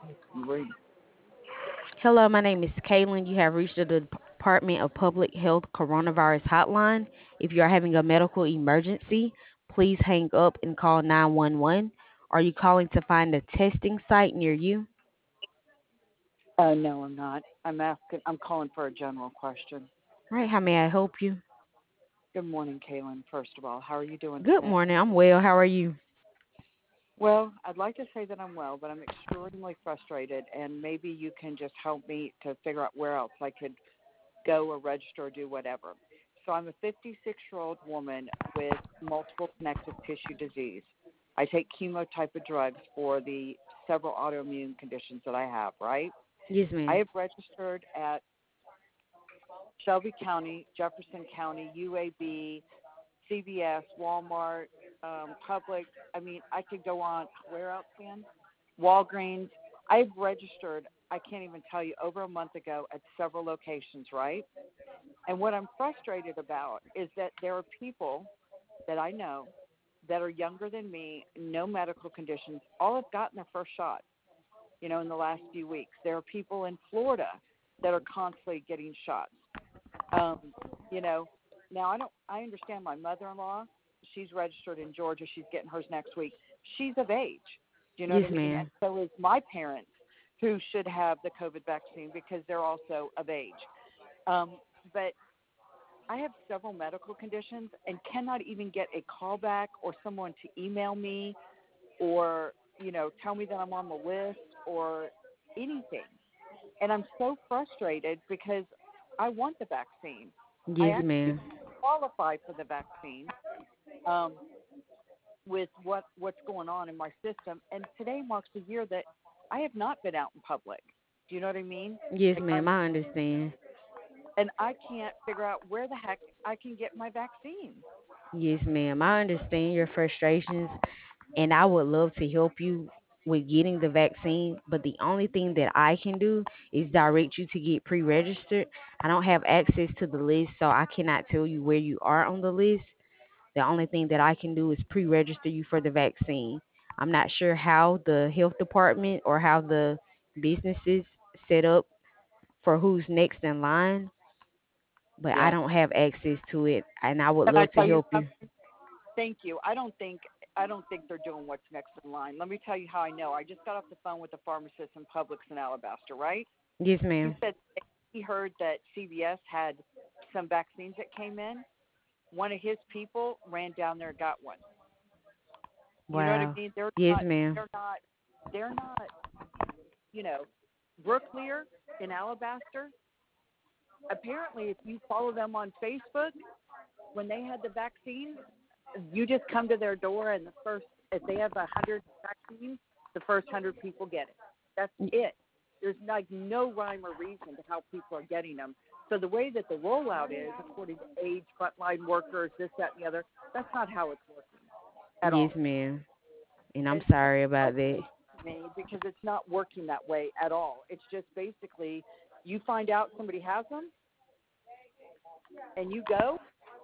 Great. Hello, my name is Kaylin. You have reached the Department of Public Health Coronavirus Hotline. If you are having a medical emergency, please hang up and call 911. Are you calling to find a testing site near you? No, I'm not. I'm asking. I'm calling for a general question. All right, how may I help you? Good morning, Kaylin. First of all, how are you doing Good today? morning. I'm well. How are you? Well, I'd like to say that I'm well, but I'm extremely frustrated, and maybe you can just help me to figure out where else I could go or register or do whatever. So I'm a 56-year-old woman with multiple connective tissue disease. I take chemo type of drugs for the several autoimmune conditions that I have, right? Yes, I ma'am. have registered at Shelby County, Jefferson County, UAB, CVS, Walmart, Publix. I mean, I could go on. Where else, Dan? Walgreens. I've registered, I can't even tell you, over a month ago at several locations, right? And what I'm frustrated about is that there are people that I know that are younger than me, no medical conditions, all have gotten their first shot, in the last few weeks. There are people in Florida that are constantly getting shots. Um, you know, now I understand my mother-in-law. She's registered in Georgia. She's getting hers next week. She's of age. Do you know what I Yes, mean? And ma'am. so is my parents, who should have the COVID vaccine because they're also of age. But I have several medical conditions and cannot even get a call back or someone to email me or tell me that I'm on the list or anything. And I'm so frustrated because I want the vaccine. I Yes, actually ma'am. qualify for the vaccine um, with what's going on in my system. And today marks a year that I have not been out in public. Do you know what I mean? Yes, Like ma'am. I'm, I understand. and I can't figure out where the heck I can get my vaccine. Yes, ma'am. I understand your frustrations, and I would love to help you with getting the vaccine. But the only thing that I can do is direct you to get pre registered. I don't have access to the list, so I cannot tell you where you are on the list. The only thing that I can do is pre register you for the vaccine. I'm not sure how the health department or how the businesses set up for who's next in line, but I Yeah. don't have access to it, and I would Can I love to tell you help you. something? Thank you. I don't think they're doing what's next in line. Let me tell you how I know. I just got off the phone with a pharmacist in Publix in Alabaster, right? Yes, He ma'am. said he heard that CVS had some vaccines that came in. One of his people ran down there and got one. You know what I Wow. mean? They're Yes, not. ma'am. They're not. They're not. You know, Brooklear in Alabaster. Apparently, if you follow them on Facebook, when they had the vaccines, you just come to their door, and if they have 100 vaccines, the first 100 people get it. That's Y- it. There's like no rhyme or reason to how people are getting them. So the way that the rollout is, according to age, frontline workers, this, that, and the other, that's not how it's working at Yes, all. ma'am. And I'm And sorry it's about that. frustrating to me because it's not working that way at all. It's just basically you find out somebody has them and you go.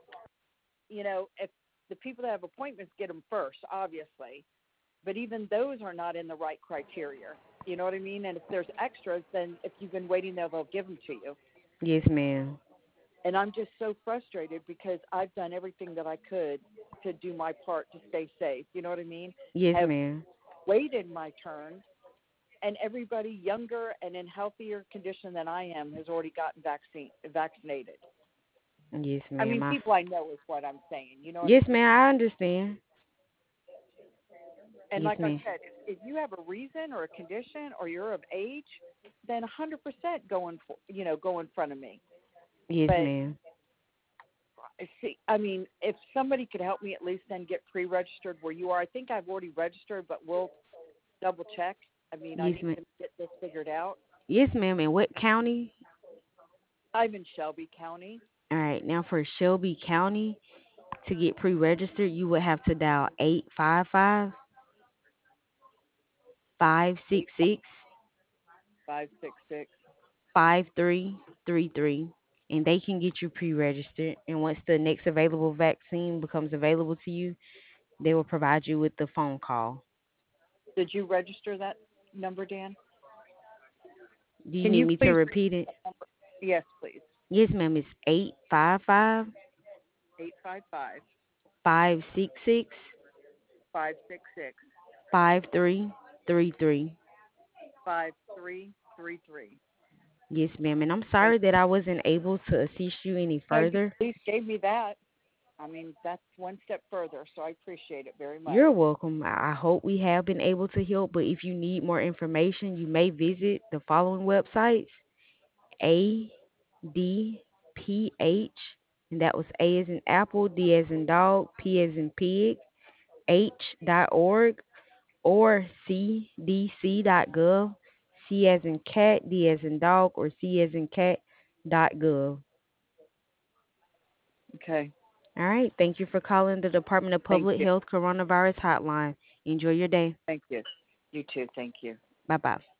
If the people that have appointments get them first, obviously, but even those are not in the right criteria. You know what I mean? And if there's extras, then if you've been waiting there, they'll give them to you. Yes, ma'am. And I'm just so frustrated because I've done everything that I could to do my part to stay safe. You know what I mean? Yes, Have ma'am. waited my turn, and everybody younger and in healthier condition than I am has already gotten vaccinated. Yes, I ma'am. mean, people I know is what I'm saying. You know what I Yes, mean? ma'am. I understand. And Yes, like I ma'am. said, if you have a reason or a condition or you're of age, then 100% go in front of me. Yes, But ma'am. see, I mean, if somebody could help me at least then get pre-registered where you are, I think I've already registered, but we'll double check. I mean, I Yes, need ma'am. to get this figured out. Yes, ma'am. In what county? I'm in Shelby County. All right. Now for Shelby County to get pre-registered, you would have to dial Eight 855-566 five six six. 5333, and they can get you pre-registered. And once the next available vaccine becomes available to you, they will provide you with the phone call. Did you register that number, Dan? Do you Can need you me to please repeat it? yes, please. Yes, ma'am. It's 855 855 566 566 5333. 5333. Yes, ma'am. And I'm Thank sorry that I wasn't able to assist you any you. No, you further. at least gave me that. I mean, that's one step further, so I appreciate it very much. You're welcome. I hope we have been able to help, but if you need more information, you may visit the following websites: ADPH, and that was A as in apple, D as in dog, P as in pig, H.org, or CDC.gov, C as in cat, D as in dog, or C as in cat.gov. Okay. All right. Thank you for calling the Department of Thank Public you. Health Coronavirus Hotline. Enjoy your day. Thank you. You too. Thank you. Bye bye.